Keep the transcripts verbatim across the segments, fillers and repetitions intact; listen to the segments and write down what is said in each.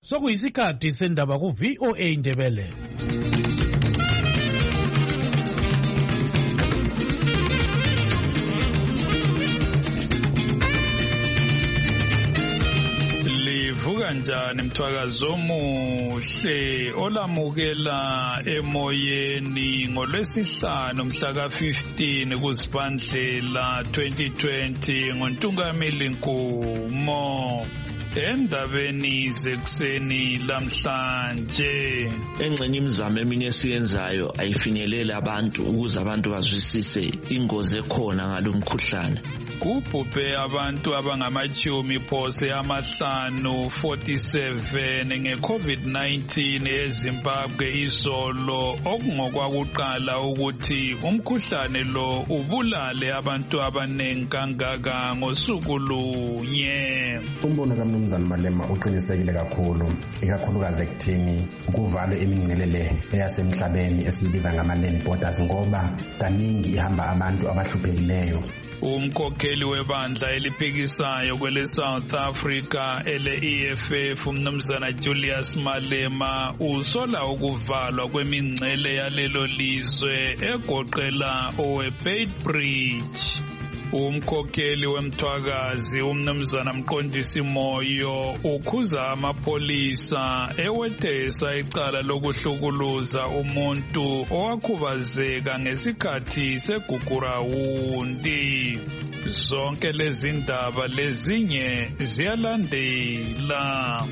Sokuyisikhathi sendaba ku V O A Ndebele. Livuka njani mthwakazo omuhle olamukela emoyeni ngolwesihlanu mhla ka fifteen kuZibandlela twenty twenty ngoNtungamili Nkumo. Endabeni zekuseni lamhlanje engxenye imizamo eminye esiyenzayo ayifinyelele abantu ukuze abantu bazwisise ingozi ekhona ngalomkhuhlane. Kubhubhe abantu abangamachumi phose amahlanu forty-seven nge-COVID nineteen eZimbabwe izolo okungokwakuqala ukuthi umkhuhlane lo ubulale abantu abanengi kangaka ngosuku lunye. Umbono kaMnumzana Malema uqinisekile kakhulu ikakhulukazi ekuthini kuvalwe imingcelele eyasemhlabeni esibiza ngama-land borders ngoba kaningi ihamba abantu abahluphekileyo. Umkhokheli webandla eliphikisayo kwele South Africa ele E F F uMnumzana Julius Malema usola ukuvalwa kwemingcele yalelo lizwe egoqela oweBeitbridge. Umkhokheli wemthwakazi uMnumzana Mqondisi Moyo ukhuza amapolisa ewethesa icala lokuhlukuluza umuntu owakhubazeka ngesikhathi segugurawundi. Zonke lezi ndaba lezinye ziyalandela.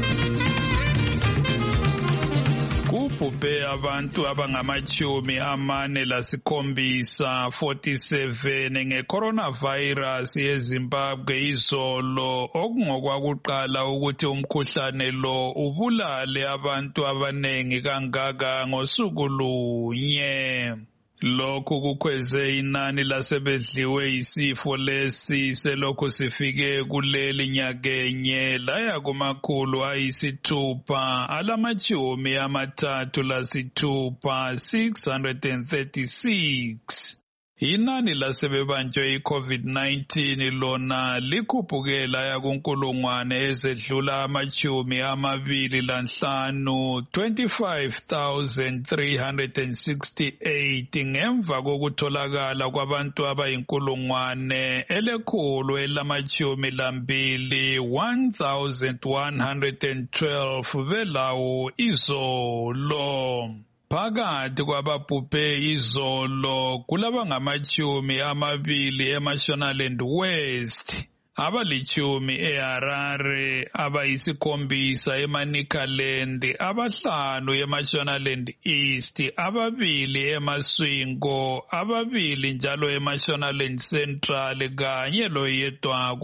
Kubhubhe abantu abangamachumi amane lasikhombisa forty-seven nge-coronavirus yeZimbabwe izolo okungokwakuqala ukuthi umkhuhlane lo ubulale abantu abanengi kangaka ngosuku lunye. Lokhu kukhweze inani lasebedliwe isifo lesi selokhu sifike kuleli nyakenye laya kumakhulu ayisithupha alamachumi amathathu lasithupha six hundred thirty-six. Inani lasebebanjwe i-COVID nineteen lona likhuphuke laya kunkulungwane ezedlula amachumi amabili lanhlanu twenty-five thousand three hundred sixty-eight ngemva kokutholakala kwabantu abayinkulungwane elekhulu elamachumi lambili one thousand one hundred twelve belawo izolo. Phakathi kwababhubhe izolo kulaba ngamachumi amabili eMashonaland West, abalichumi eHarare, abayisikhombisa eManicaland, abahlanu eMashonaland East, ababili eMaswingo, ababili njalo eMashonaland Central kanye loyedwa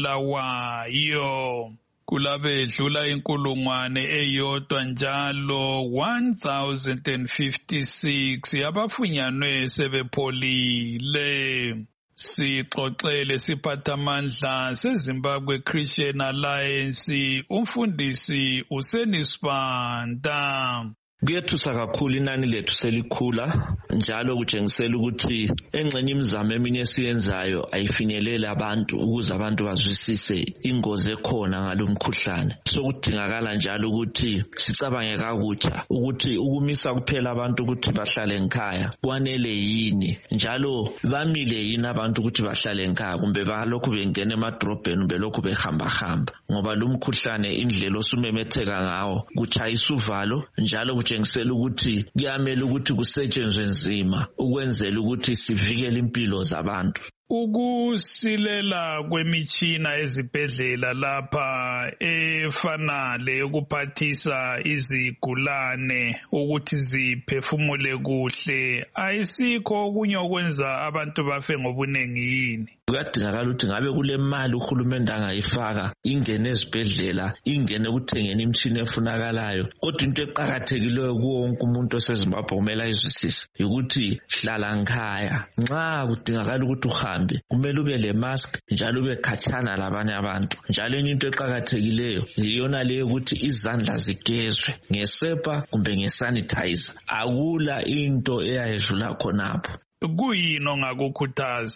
koBulawayo. Kulabedlula inkulungwane eyodwa njalo one thousand fifty-six yabafunyanwe sebepholile. Sixoxele siphathamandla seZimbabwe Christian Alliance umfundisi uSenisibanda. Kuyethusa kakhulu inani lethu selikhula njalo kutshengisela ukuthi engxenye imizamo eminye esiyenzayo ayifinyelele abantu ukuze abantu bazwisise ingozi ekhona ngalomkhuhlane. Sokudingakala njalo ukuthi sicabange kakutsha ukuthi ukumisa kuphela abantu ukuthi bahlale ekhaya kwanele yini, njalo bamile yini abantu ukuthi bahlale ekhaya kumbe balokhu bengena emadrobheni kumbe lokhu behamba hamba, ngoba lo mkhuhlane indlela osumemetheka ngawo kutshayisa uvalo njalo kutshengisela ukuthi kuyamele ukuthi kusetshenzwe nzima ukwenzela ukuthi sivikele impilo zabantu. Ukusilela kwemitshina ezibhedlela lapha efanale ukuphathisa izigulane ukuthi ziphefumule kuhle ayisikho okunye okwenza abantu bafe ngobunengi yini? Kuyadingakala ukuthi ngabe kule mali uhulumende angayifaka ingene ezibhedlela, ingene kuthengeni imitshina efunakalayo. Kodwa into eqakathekileyo kuwo wonke umuntu oseZimbabwe kumele ayizwisise ukuthi hlala nkhaya. Nxa kudingakala ukuthi uhambe kumele ube le mask njalo ube khatshana labanye abantu. Njalo enye into eqakathekileyo yiyona leyo ukuthi izandla zigezwe ngesepa kumbe ngesanitizer. Akula into eyayedlula khonapho. Kuyini ongakukhuthaza?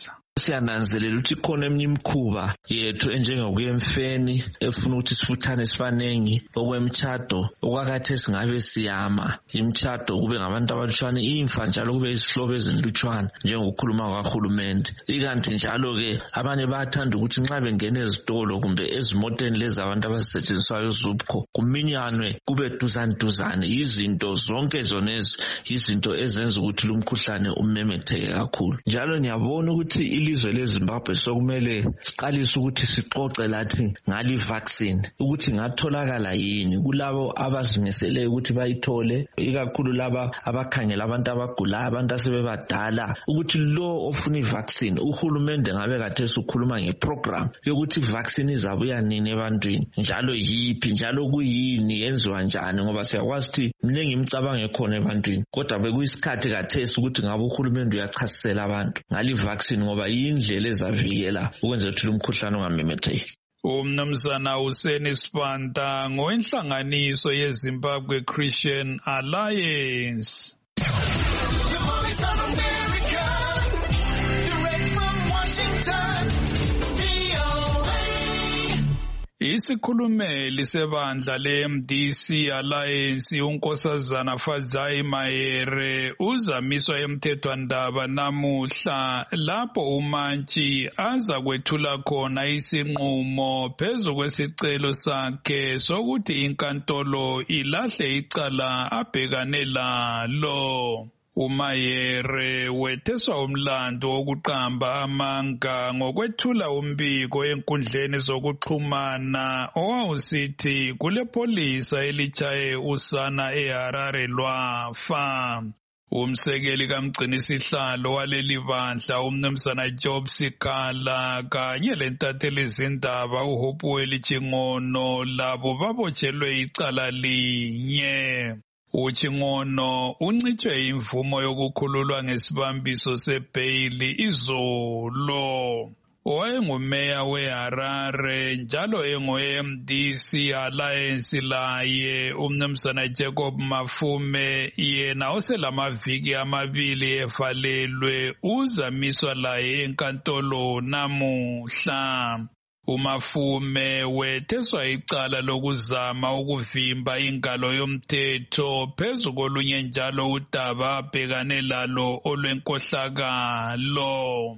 siyananzelela ukuthi khona eminye imikhuba yethu enjengokuya emfeni efuna ukuthi sifuthane sibanengi, okwemtshado okwakathe singabe siyama imtshado kube ngabantu abalutshwane, imfa njalo kube izihlobo ezinlutshwane njengokukhuluma kwahulumende. Ikanti njalo ke abanye bayathanda ukuthi nxa bengena ezitolo kumbe ezimoteni lezi abantu abazisetshenziswayo zubco kuminyanwe kube duzane duzane. Izinto zonke zonezi izinto ezenza ukuthi lumkhuhlane umemetheke kakhulu. Njalo ngiyabona ukuthi ilizwe leZimbabwe sokumele siqalise ukuthi sixoxe lathi ngali vaccine ukuthi ngatholakala yini kulabo abazimisele ukuthi bayithole, ikakhulu laba abakhangela abantu abagulayo, abantu asebebadala, ukuthi lo ofuna ivaccine uhulumende ngabe kathesi ukhuluma ngeprogram yokuthi vaccine izabuya nini ebantwini, njalo yiphi, njalo kuyini, yenziwa njani, ngoba siyakwazi ukuthi mningi imicabango ekhona ebantwini. Kodwa bekuyisikhathi kathesi ukuthi ngabe uhulumende uyachasisela abantu ngali vaccine ngoba yindlela ezavikela ukwenza ukuthi lumkhuhlane ungamemetheki. Umnumzana Useni Sibanda ngowenhlanganiso yeZimbabwe Christian Alliance. Isikhulumeli sebandla le-M D C Alliance unkosazana Fadzayi Mahere uzamiswa emthethwandaba namuhla lapho umantshi aza kwethula khona isinqumo phezu kwesicelo sakhe sokuthi inkantolo ilahle icala abhekane lalo. uMahere wetheswa umlando wokuqamba amanga ngokwethula umbiko enkundleni zokuxhumana owawusithi kule polisa elichaye usana eHarare lwafa. Umsekeli kamgcinisihlalo waleli bandla umnumzana Job Sikala kanye lentatheli izindaba uHopewell Chingono labo babotshelwe icala linye. uChingono uncitshwe imvumo yokukhululwa ngesibambiso sebhayili izolo. Owayengumeya weHarare njalo engu-M D C Alliance laye umnumzana Jacob Mafume yena oselamaviki amabili evalelwe uzamiswa laye enkantolo namuhla. uMafume wetheswa icala lokuzama ukuvimba ingalo yomthetho phezu kolunye njalo udaba abhekane lalo olwenkohlakalo.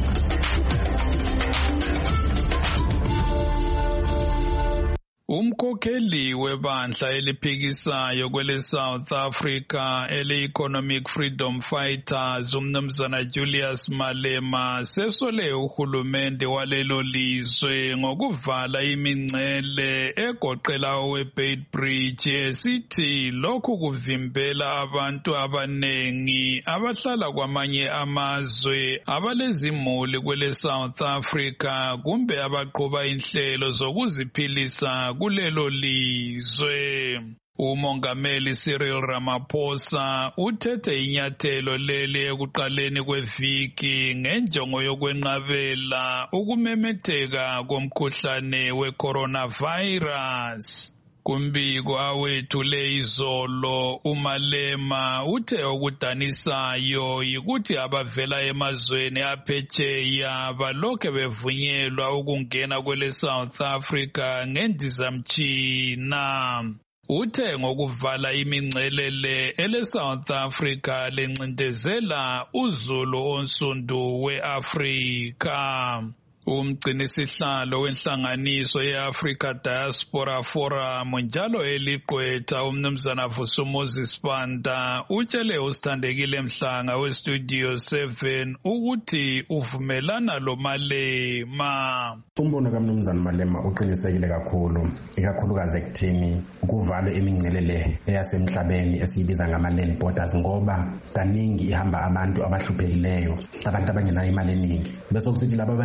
Umkhokheli webandla eliphikisayo kwele South Africa ele-Economic Freedom Fighters umnumzana Julius Malema sesole uhulumende walelo lizwe ngokuvala imincele egoqela owe-Beitbridge esithi lokhu kuvimbela abantu abanengi abahlala kwamanye amazwe abalezimuli kwele South Africa kumbe abaqhuba inhlelo zokuziphilisa kulelo lizwe. Umongameli Cyril Ramaphosa uthethe inyathelo leli ekuqaleni kweviki ngenjongo yokwenqabela ukumemetheka komkhuhlane we-coronavirus. Kumbiko awethule izolo uMalema uthe okudanisayo yikuthi abavela emazweni aphetsheya balokhe bevunyelwa ukungena kwele South Africa ngendizamtshina. Uthe ngokuvala imincelele ele South Africa lencindezela uzulu onsundu we-Afrika. Umgcinisihlalo wenhlanganiso ye-Africa Diaspora Forum njalo eliqwetha umnumzana Vusumuzi Sibanda utshele uSithandekile Mhlanga weStudio seven ukuthi uvumelana lo Malema. Umbono kaMnumzana Malema uqinisekile kakhulu, ikakhulukazi ekuthini kuvalwe imincelele eyasemhlabeni esiyibiza ngama-land borders ngoba kaningi ihamba abantu abahluphekileyo, abantu abangenayo imali eningi. Bese kusithi laba abaneyimali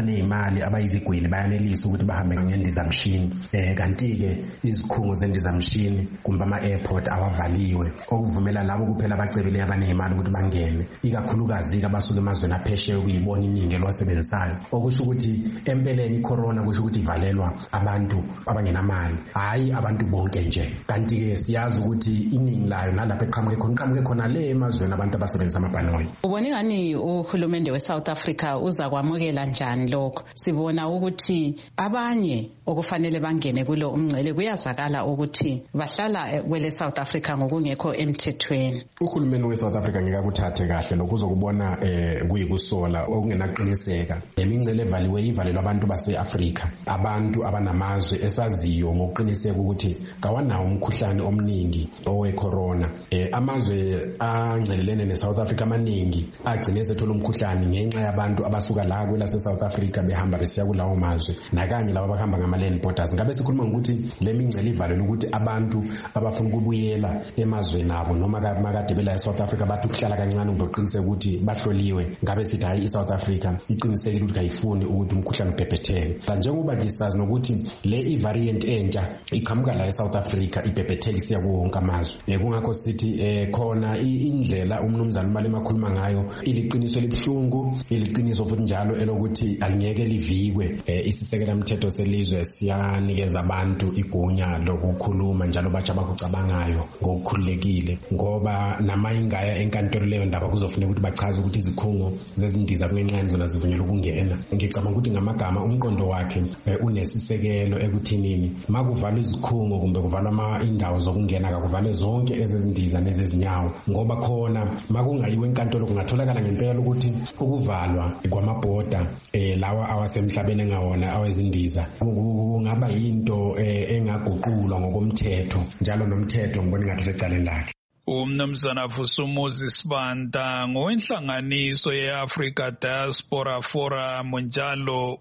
abazimali abayizigwili bayanelisa ukuthi bahambe ngendizamshini eh kanti-ke izikhungo zendizamshini kumbe ama-airport awavaliwe okuvumela labo kuphela abacebile abaneyimali ukuthi bangene ikakhulukazi-ke abasuka emazweni aphesheya ukuyibona iningi elwasebenzisayo okusho ukuthi empeleni icorona kusho ukuthi ivalelwa abantu abangenamali hhayi abantu bonke nje kanti-ke siyazi ukuthi iningi layo nalapho eqhamuke khona iqhamuke khona le emazweni abantu abasebenzisa amabhanoyi. Ubone ngani uhulumende we-South Africa uza kwamukela njani lokho? Sibona ukuthi abanye okufanele bangene kulo umngcele kuyazakala ukuthi bahlala kwele South Africa ngokungekho emthethweni. Uhulumende we-South Africa ngeke akuthathe kahle lokuzokubona eh kuyikusola okungenaqiniseka. Imingcele evaliwe ivalelwa abantu base-Afrika, abantu abanamazwe esaziyo ngokuqiniseka ukuthi kawanawo umkhuhlane omningi owe-corona. Eh amazwe angcelelene ne-South Africa amaningi agcine sethola umkhuhlane ngenxa yabantu abasuka la kwelase South Africa behamba besiya kulawo mazwe nakanye laba abahamba ngama-land borders. Ngabe sikhuluma ngokuthi le mingcele ivalelwe ukuthi abantu abafuna ukubuyela emazweni abo noma makade bela e-South Africa bathi ukuhlala kancane ngokuqiniseka ukuthi bahloliwe. Ngabe sithi hayi i-South Africa iqinisekile ukuthi kayifuni ukuthi umkhuhlane ubhebhetheke. Njengoba nje sazi nokuthi le i-variant entsha iqhamuka la e-South Africa ibhebhetheke isiya kuwo wonke amazwe. Kungakho sithi eh khona indlela umnumzana imali emakhuluma ngayo iliqiniso elibuhlungu, iliqiniso futhi njalo elokuthi alingeke livikwe. Isisekela mthetho selizwe siyanikeza abantu igunya lokukhuluma njalo batsha bakucabangayo ngokukhululekile ngoba namayingaya enkantolo leyo ndaba kuzofuneka ukuthi bachaze ukuthi izikhungo zezindiza kunenxani zona zivunyelwe ukungena. Ngicabanga ukuthi ngamagama umqondo wakhe unesisekelo ekuthinini makuvalwa izikhungo kumbe kuvalwa indawo zokungena kakuvalwe zonke ezezindiza nezezinyawo ngoba khona makungayiwe enkantolo kungatholakala ngempela ukuthi ukuvalwa kwamabhoda eh lawa awasemhlabeni engawona awezindiza kungaba yinto engaguqulwa ngokomthetho njalo nomthetho ngibona ngathi secaleni lakhe. Umnumzana Vusumuzi Sibanda ngowenhlanganiso ye-Africa Diaspora Forum njalo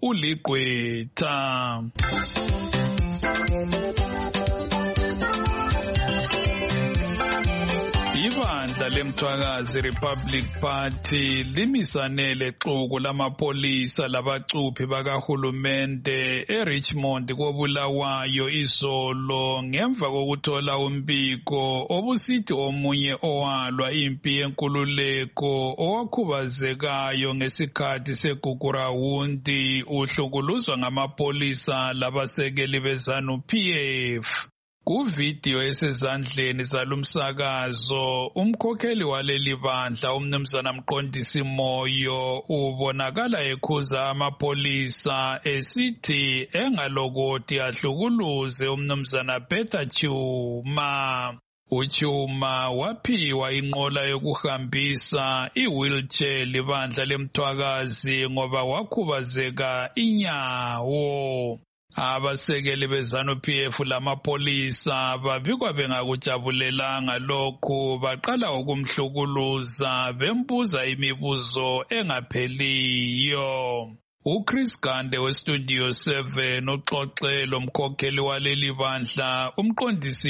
uligqwetha. Ibandla lemthwakazi Republic Party limisanele xuku lamapolisa labacuphi bakahulumende eRichmond koBulawayo izolo ngemva kokuthola umbiko obusithi omunye owalwa impi yenkululeko owakhubazekayo ngesikhathi segugurawundi uhlukuluzwa ngamapolisa labasekeli beZANU P F. Kuvidiyo esezandleni zalumsakazo umkhokheli waleli bandla umnumzana Mqondisi Moyo ubonakala ekhuza amapolisa esithi engalokoti ahlukuluze umnumzana Peter Chuma. Uchuma waphiwa inqola yokuhambisa i-wheelchair libandla lemthwakazi ngoba wakhubazeka inyawo. Abasekeli beZANU P F lamapolisa babikwa bengakujabulelanga lokhu baqala ukumhlukuluza bembuza imibuzo engapheliyo. uChris Gande weStudio seven uxoxelo umkhokheli waleli bandla umqondisi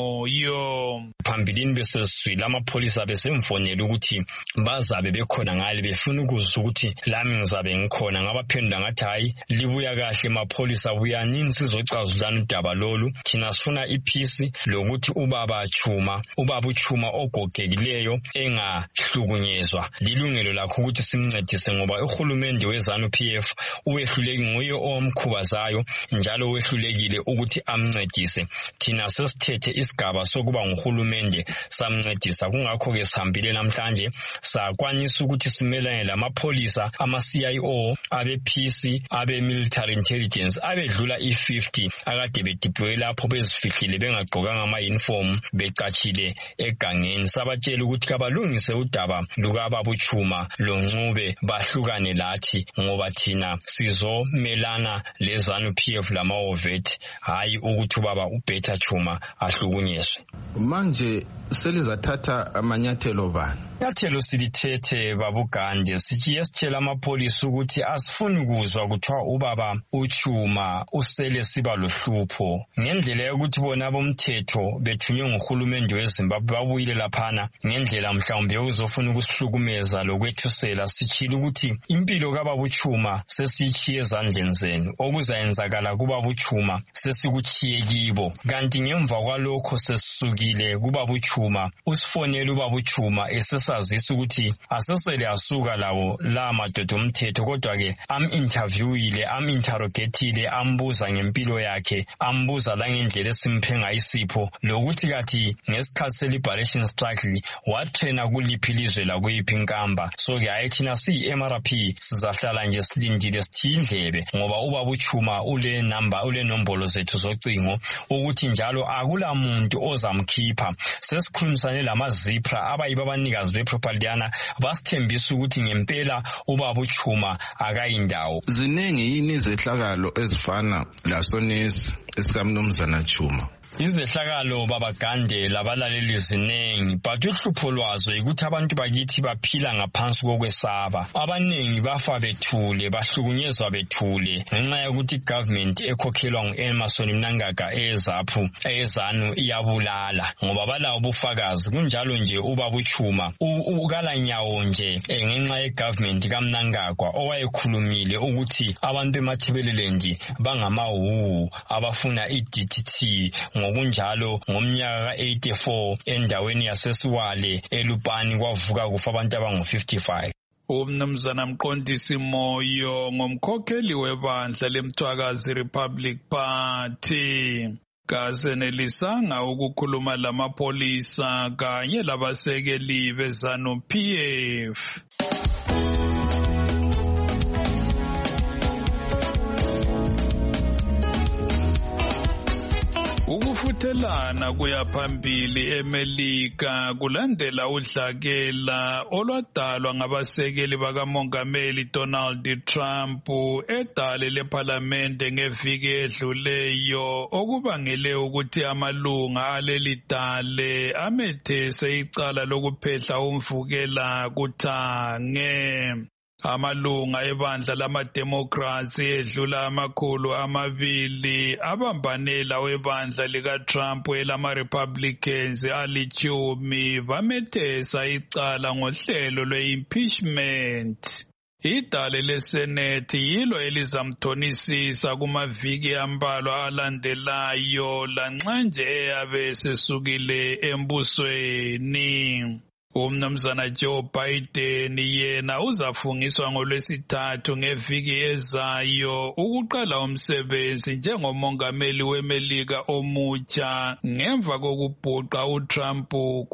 Moyo. Phambilini besesizwile amapholisa besemfonela ukuthi bazabe bekhona ngale befuna ukuzwa ukuthi lami ngizabe ngikhona ngabaphendula ngathi hayi libuya kahle amapholisa buyanini sizocazulana udaba lolu thina sifuna iphisi lokuthi ubaba Chuma ubaba uChuma ogogekileyo engahlukunyezwa lilungelo lakho ukuthi simncedise ngoba uhulumende weZANU P F uwehluleki nguye omkhubazayo njalo wehlulekile ukuthi amncedise thina sesithethe isigaba sokuba nguhulumende samncedisa kungakho ke sihambile namhlanje sakwanisa ukuthi simelane lamapholisa ama-C I O abe P C abe military intelligence abedlula i-fifty akade bedeploye lapho bezifihlile bengagqokanga ama-uniform becatshile egangeni sabatshela ukuthi kabalungise udaba lukababa uChuma loNcube bahlukane lathi ngoba thina sizomelana leZANU P F lamawovethi hayi ukuthi ubaba uPeter Chuma ahlukunyezwe. Manje selizathatha amanyathelo bani? Nyathelo silithethe babugande sichiye sitshela amapolisi ukuthi asifuni kuzwa kuthiwa ubaba uChuma usele siba lohlupho ngendlela yokuthi bona bomthetho bethunywe nguhulumende weZimbabwe babuyile laphana ngendlela mhlawumbe yokuzofuna ukusihlukumeza lokwethusela sichile ukuthi impilo kababa uChuma sesichiye ezandleni zenu okuzayenzakala kubaba uChuma sesikuchiye kibo kanti ngemva kwalokho sesisukile kubaba uChuma usifonele ubaba uChuma esesazisa ukuthi asesele asuka lawo la madoda omthetho kodwa ke am interviewile am interrogatile ambuza ngempilo yakhe ambuza la ngendlela esimphe ngayisipho lokuthi kathi ngesikhathi liberation struggle wathena kuliphi ilizwe la kuyiphi inkamba so ke ayithina si M R P sizahlala nje silindile sithindlebe ngoba ubaba uChuma ule number ule nombolo zethu zocingo ukuthi njalo akula muntu ozamkhipha sesikhulumisane lamazipra abayiba abanikazi beproperty yana basithembisa ukuthi ngempela ubaba uChuma akayindawo. Ziningi yini izehlakalo ezifana lasonesi esikamnumzana Chuma? Izehlakalo babagande labalaleli ziningi but uhlupho lwazo ukuthi abantu bakithi baphila ngaphansi kokwesaba abaningi bafa bethule bahlukunyezwa bethule ngenxa yokuthi government ekhokhelwa nguEmmerson Mnangagwa ezaphu ezanu iyabulala ngoba balawo ubufakazi kunjalo nje ubaba uChuma ukala nyawo nje ngenxa yegovernment kaMnangagwa owayekhulumile ukuthi abantu eMathebeleland bangamawu abafuna iD T T ngokunjalo ngomnyaka ka eighty-four endaweni yasesiwale eLupani kwavuka kufa abantu abangu fifty-five. Umnumzana Mqondisi Moyo ngomkhokheli webandla leMthwakazi Republic Party kazenelisanga ukukhuluma lamapolisa kanye labasekeli beZanu P F. Ukufuthelana kuyaphambili eMelika kulandela udlakela olwadalwa ngabasekeli bakamongameli Donald Trump edale leParliamente ngeviki edluleyo okubangele ukuthi amalunga aleli dale amethese icala lokuphehla umvukela kuthange. Amalunga ebandla lama-Democrats edlula amakhulu amabili abambanela webandla likaTrump elama-Republicans alichumi bamethesa icala ngohlelo lwe-impeachment. Idale leSenate yilo elizamthonisisa kumaviki ambalwa alandelayo lanxa nje eyabe sesukile embusweni. Umnumzana Joe Biden yena uzafungiswa ngoLwesithathu ngeviki ezayo ukuqala umsebenzi njengomongameli weMelika omutsha ngemva kokubhuqa uTrump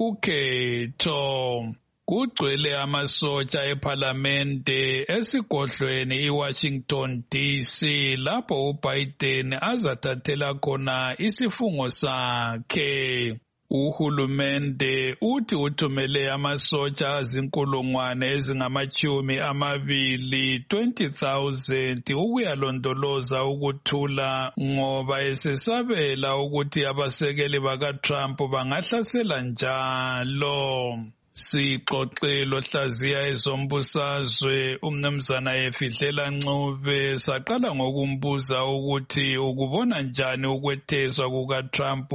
kukhetho. Kugcwele amasotsha eParliamente esigodlweni iWashington D C lapho uBiden azathathela khona isifungo sakhe. Uhulumende uthi uthumele amasotsha azinkulungwane ezingamachumi amabili twenty thousand ukuyalondoloza ukuthula ngoba esesabela ukuthi abasekeli bakaTrump bangahlasela njalo. Sixoxelo hlaziya ezombusazwe umnumzana Efihlela Ncube saqala ngokumbuza ukuthi ukubona njani ukwetheswa kukaTrump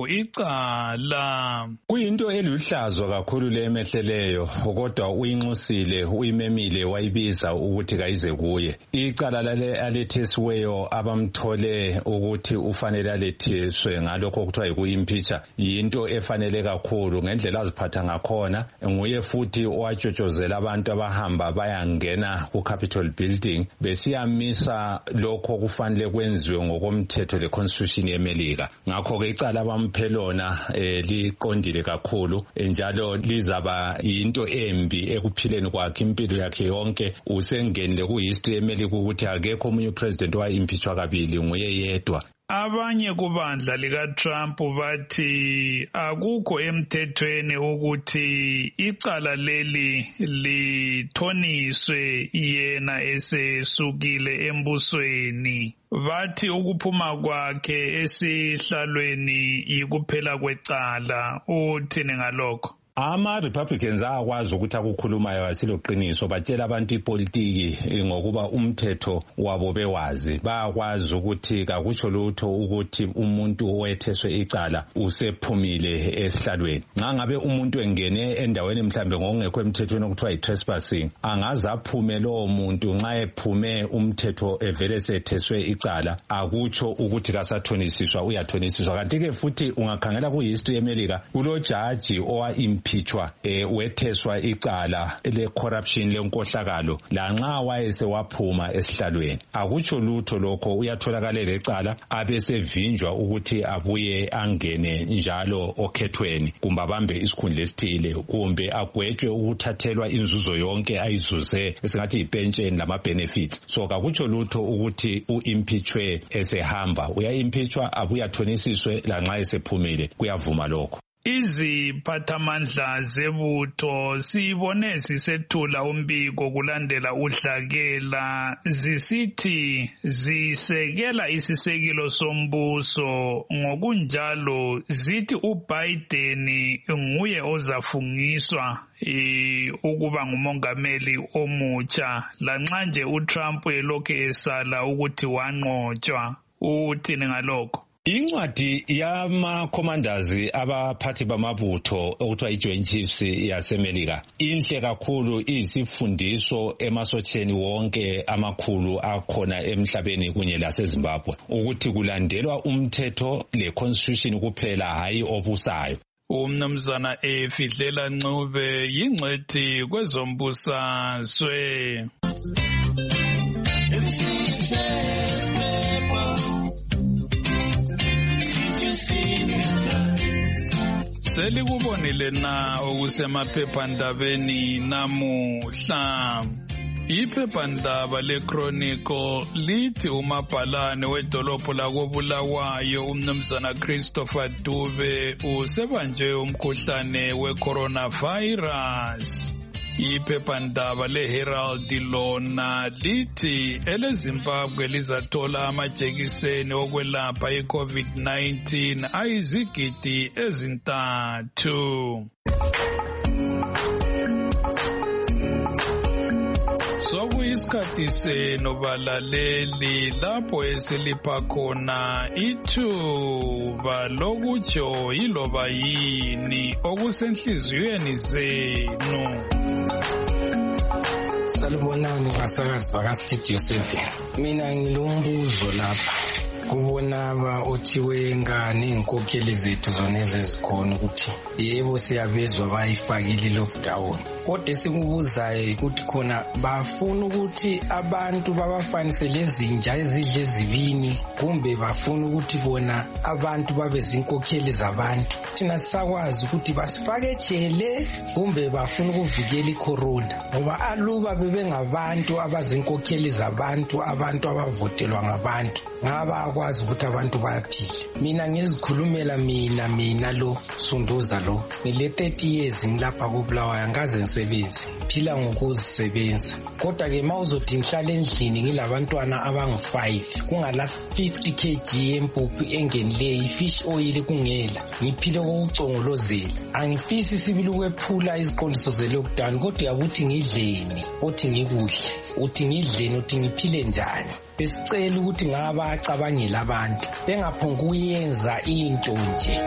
icala. Kuyinto eluhlazwa kakhulu le emehleleyo kodwa uyinxusile uyimemile wayibiza ukuthi kayize kuye. Icala lale alethesiweyo abamthole ukuthi ufanele aletheswe ngalokho kuthiwa yikuimpeacha yinto efanele kakhulu ngendlela aziphatha ngakhona. Uye futhi owatshotshozela abantu abahamba bayangena ku Capitol building besiyamisa lokho kufanele kwenziwe ngokomthetho le constitution yeMelika. Ngakho ke icala bamphelona eh, liqondile kakhulu njalo lizaba yinto embi ekuphileni kwakhe impilo yakhe yonke. Usengenile ku history yeMelika ukuthi akekho umunye president wa impeachwa kabili nguye yedwa. Abanye kubandla lika-Trump bathi akukho emthethweni ukuthi icala leli lithoniswe yena esesukile embusweni. Bathi ukuphuma kwakhe esihlalweni yikuphela kwecala. Uthini ngalokho? Ama-Republicans ayakwazi ukuthi akukhulumayo asiloqiniso, batshela abantu ipolitiki ngokuba umthetho wabo bewazi. Bayakwazi ukuthi kakutsho lutho ukuthi umuntu owetheswe icala usephumile esihlalweni. Nxa ngabe umuntu engene endaweni mhlambe ngokungekho emthethweni okuthiwa yi-trespassing, angaze aphume lowo muntu nxa ephume umthetho evele setheswe icala, akutsho ukuthi kasathonisiswa, uyathonisiswa. Kanti-ke futhi ungakhangela ku-history yeMelika, kulojaji owa impeachwa eh, wetheswa icala le-corruption lenkohlakalo lanxa wayesewaphuma esihlalweni. Akutsho lutho lokho, uyatholakala lecala abesevinjwa ukuthi abuye angene njalo okhethweni kumbe abambe isikhundla esithile kumbe agwetshwe ukuthathelwa inzuzo yonke ayizuze esingathi yipentsheni lama-benefits. So kakutsho lutho ukuthi u-impeachwe esehamba, uya-impeachwa abuye athonisiswe lanxa esephumile, kuyavuma lokho. Iziphathamandla zebutho sibone zisethula umbiko kulandela udlakela zisithi zisekela isisekelo sombuso, ngokunjalo zithi uBiden nguye ozafungiswa e, ukuba ngumongameli omutsha lanxa nje uTrump elokhu esala ukuthi wanqotshwa. Uthini ngalokho? Incwadi yama-commanders abaphathi bamabutho okuthiwa i-Joint Chiefs yaseMelika inhle kakhulu, iyisifundiso emasotsheni wonke amakhulu akhona emhlabeni kunye laseZimbabwe ukuthi kulandelwa umthetho le-constitution kuphela, hayi obusayo. Umnumzana Efidlela Ncube yingcwethi kwezombusazwe. Selikubonile na okusemaphephandabeni namuhla. Iphephandaba le-Chronicle lithi umabhalane wedolobho lakoBulawayo umnumzana Christopher Dube usebanjwe umkhuhlane we-coronavirus. Iphephandaba le-Herald lona lithi eleZimbabwe lizathola amajekiseni okwelapha i-COVID nineteen ayizigidi ezintathu. Sokuyisikhathi senu balaleli lapho esilipha khona ithuba lokutsho yiloba yini okusenhliziyweni zenu. Salibonani basakazi baka-Studio seven. Mina ngilombuzo lapha. Kubonaba othiwe ngane inkokheli zethu zona ezikhona ukuthi yebo siyabezwa bayifakile lockdown. Kodwa sikubuzayo ukuthi khona bafuna ukuthi abantu babafanise lezinja ezidle zibini kumbe bafuna ukuthi bona abantu babe zinkokheli zabantu. Thina sisakwazi ukuthi basifake ejele kumbe bafuna ukuvikela icorona, ngoba aluba bebengabantu abazinkokheli zabantu, abantu abavotelwa ngabantu, ngaba akwazi ukuthi abantu bayaphila. Mina ngizikhulumela mina mina lo Sunduza lo ngile thirty years ngilapha kuBulawayo, ngaze ngisebenze phila ngokuzisebenza. Kodwa ke mawuzothi ngihlala endlini ngilabantwana abangu five kungala fifty kilograms yempuphu engenileyo, ifish oil kungela, ngiphile kokucongolozela. Angifisi sibili ukwephula iziqondiso ze-lockdown, kodwa yakuthi ngidleni, uthi ngikudle, uthi ngidleni, uthi ngiphile njani. Besicela ukuthi ngaba acabangela abantu bengaphonga kuyenza into nje.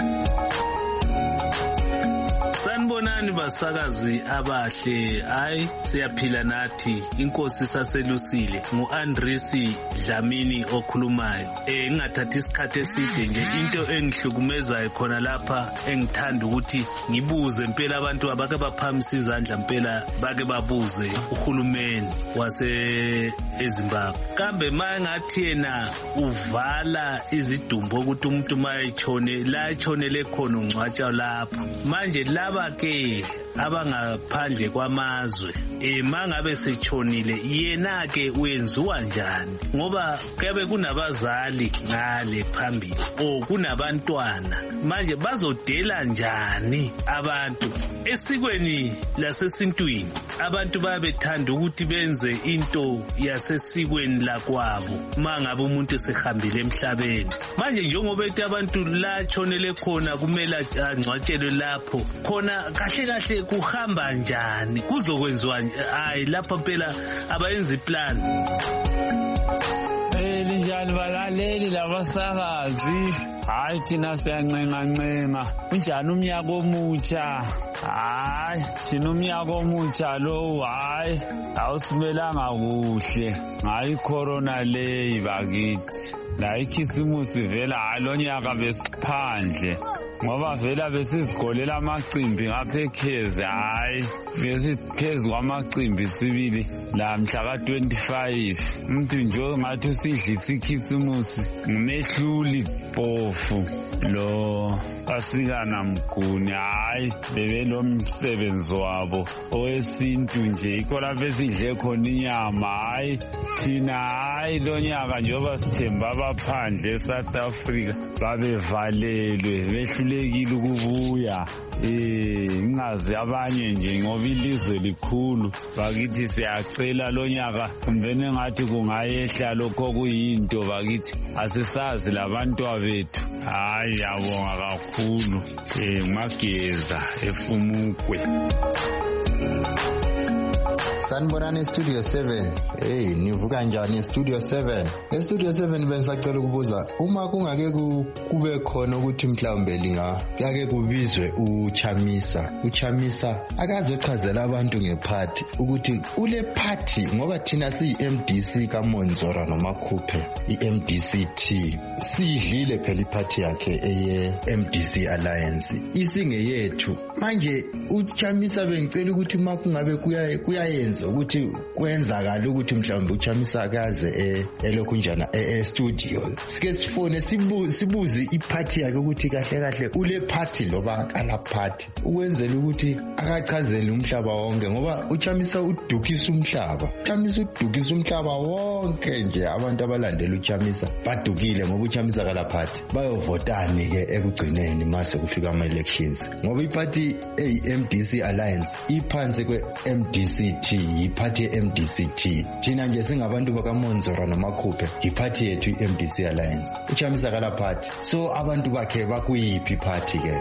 Sanibonani basakazi abahle, hayi siyaphila nathi, inkosi saselusile. Ngu-Andrisi Dlamini okhulumayo. Eh ngingathathi isikhathi eside nje, into engihlukumezayo khona lapha engithanda ukuthi ngibuze impela abantu abake baphamisa izandla impela bake babuze uhulumeni wase eZimbabwe. Kambe mangathi yena uvala izidumbu ukuthi umuntu mayechone la echonele khona ungcwatsha lapha. Manje la laba ke abangaphandle kwamazwe eh mangabe setshonile yena ke uyenziwa njani ngoba kube kunabazali ngale phambili o kunabantwana manje bazodela njani abantu esikweni lasesintwini abantu babethanda ukuthi benze into yasesikweni lakwabo mangabe umuntu sehambile emhlabeni manje njengoba ethi abantu la tshonele khona kumele angcwatshelwe lapho khona kahle kahle kuhamba njani kuzokwenziwa hayi lapha phela abayenza iplan elinjani balaleli labasakazi hayi thina siyancenga ncenga unjani umnyaka omutsha hayi thina umnyaka omutsha lo hayi awusimelanga kuhle ngayi corona leyi bakithi la ikhisimusi vela hayi lo nyaka besiphandle ngoba vela besisigolela amacimbi ngapha ekhezi hayi besiphezu kwamacimbi sibili la mhla ka twenty-five umuntu nje ngathi usidlisa ikhisimusi ngumehluli bofu lo kasikana mguni hayi bebelo msebenzi wabo owesintu nje ikho lapho esidle khona inyama hayi thina hayi lo nyaka njengoba sithemba abaphandle eSouth Africa babevalelwe behlulekile ukubuya eh ingazi abanye nje ngoba ilizwe likhulu bakithi siyacela lo nyaka kumbene ngathi kungayehla lokho kuyinto bakithi asisazi labantu abethu hayi yabonga kakhulu eh mageza efumukwe Sanibonani Studio seven. Hey, nivuka njani Studio seven? E Studio seven bengisacela ukubuza uma kungake kube khona ukuthi mhlawumbe linga yake kubizwe uChamisa. uChamisa akazochazela abantu ngeparty ukuthi ule party ngoba thina siyi M D C kaMonzora noMakhuphe i-M D C T sidlile phela iparty yakhe eye M D C Alliance isingeyethu manje uChamisa bengicela ukuthi makungabe kuyayenza ukuthi kwenzakala ukuthi mhlawumbe uChamisa akaze elokhu njana e studio sike sifone sibuze iparty yakhe ukuthi kahle kahle ule party loba akala party ukwenzela ukuthi akachazele umhlaba wonke ngoba uChamisa udukisa umhlaba uChamisa udukisa umhlaba wonke nje abantu abalandela uChamisa badukile ngoba uChamisa akala party bayovotani ke ekugcineni mase kufika ama elections ngoba iparty eyi-M D C Alliance iphansi kwe-M D C T iparty ye-M D C T thina nje singabantu bakaMonzora noMakhuphe iparty yethu i-M D C Alliance uChamisa akala party so abantu bakhe bakuyiphi party ke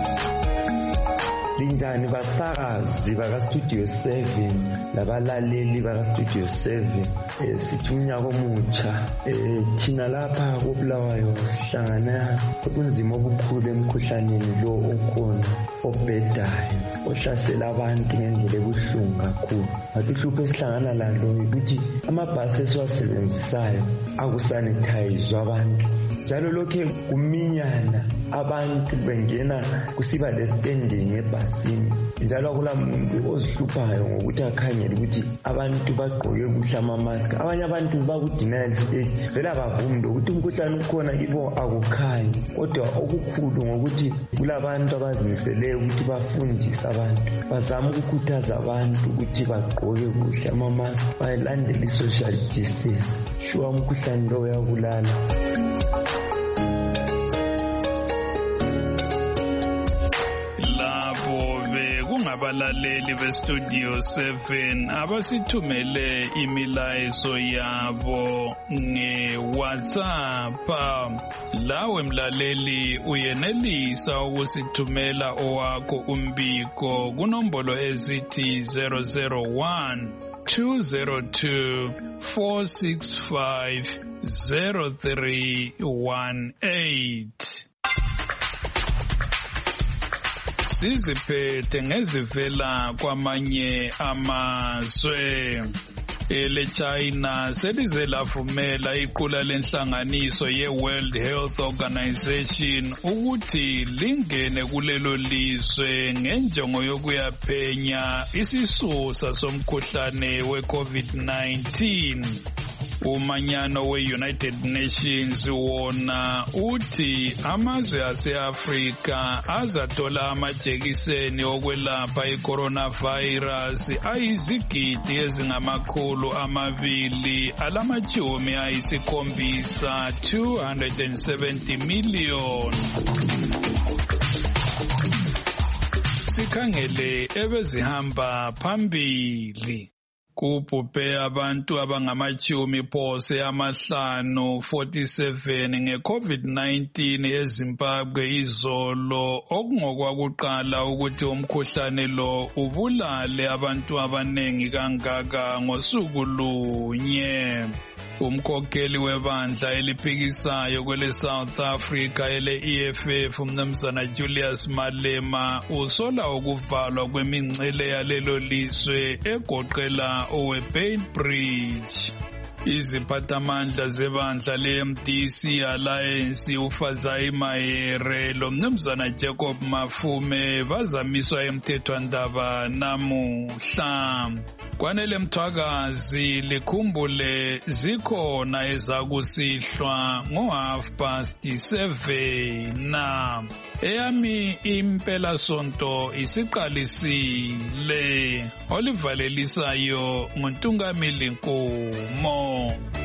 linjani basakazi baka Studio seven labalaleli baka Studio seven eh sithunya komutsha eh thina lapha koBulawayo sihlangana kunzima obukhulu emkhuhlaneni lo okhona obhedayo ohlasela abantu ngendlela ebuhlungu kakhulu bathi uhlupho esihlangana lalo ukuthi amabhasi esiwasebenzisayo akusanitize abantu njalo lokho kuminyana abantu bengena kusiba lestanding ebhasini njalo akulamuntu ozihluphayo ngokuthi akhangele ukuthi abantu bagqoke kuhle ama-mask abanye abantu bakudenial stage vele bavumi ukuthi umkhuhlane ukhona kibo akukhanyi kodwa okukhulu ngokuthi kulabantu abazimiseleyo ukuthi bafundise abantu bazama ukukhuthaza abantu ukuthi bagqoke kuhle ama-mask balandele i-social distance shuwa umkhuhlane lo uyabulala abalaleli beStudio seven abasithumele imilayezo yabo nge-WhatsApp lawe mlaleli uyenelisa ukusithumela owakho umbiko kunombolo ezithi zero zero one two zero two four six five zero three one eight. Siziphethe ngezivela kwamanye amazwe. Ele China selize lavumela iqula lenhlanganiso ye-World Health Organization ukuthi lingene kulelo lizwe ngenjongo yokuyaphenya isisusa somkhuhlane we-COVID nineteen. Umanyano we-United Nations wona uthi amazwe ase-Afrika azathola amajekiseni okwelapha i-coronavirus ayizigidi ezingamakhulu amabili alamajumi ayisikhombisa two hundred seventy million. Sikhangele ebezihamba phambili. Kubhubhe abantu abangamachumi phose amahlanu forty-seven nge-COVID nineteen eZimbabwe izolo okungokwakuqala ukuthi umkhuhlane lo ubulale abantu abanengi kangaka ngosuku lunye. Umkhokheli webandla eliphikisayo kwele South Africa ele E F F umnumzana Julius Malema usola ukuvalwa kwemincele yalelo lizwe egoqela oweBainbridge. Iziphathamandla zebandla le-M D C Alliance uFazai Mahere lo mnumzana Jacob Mafume bazamiswa emthethwandaba namuhla. Kwanele Mthwakazi likhumbule zikhona ezakusihlwa ngo half past seven na eyami impela sonto isiqalisile olivalelisayo nguNtungamili Nkomo.